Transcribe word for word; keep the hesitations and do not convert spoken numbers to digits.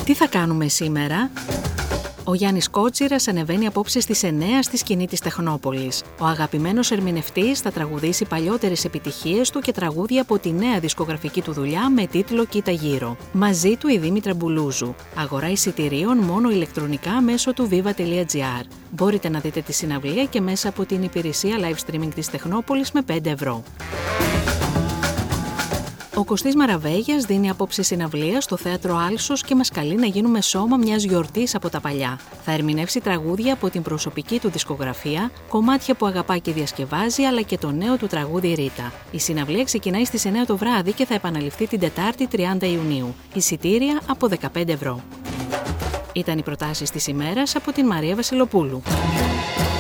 Τι θα κάνουμε σήμερα? Ο Γιάννης Κότσιρας ανεβαίνει απόψε στις εννιά στη σκηνή της Τεχνόπολης. Ο αγαπημένος ερμηνευτής θα τραγουδήσει παλιότερες επιτυχίες του και τραγούδια από τη νέα δισκογραφική του δουλειά με τίτλο «Κοίτα γύρω». Μαζί του η Δήμητρα Μπουλούζου. Αγορά εισιτηρίων μόνο ηλεκτρονικά μέσω του viva τελεία gr. Μπορείτε να δείτε τη συναυλία και μέσα από την υπηρεσία live streaming της Τεχνόπολης με πέντε ευρώ. Ο Κωστής Μαραβέγιας δίνει απόψε συναυλία στο Θέατρο Άλσος και μας καλεί να γίνουμε σώμα μιας γιορτής από τα παλιά. Θα ερμηνεύσει τραγούδια από την προσωπική του δισκογραφία, κομμάτια που αγαπά και διασκευάζει, αλλά και το νέο του τραγούδι Ρίτα. Η συναυλία ξεκινάει στις εννιά το βράδυ και θα επαναληφθεί την Τετάρτη τριάντα Ιουνίου. Εισιτήρια από δεκαπέντε ευρώ. Ήταν οι προτάσεις της ημέρας από την Μαρία Βασιλοπούλου.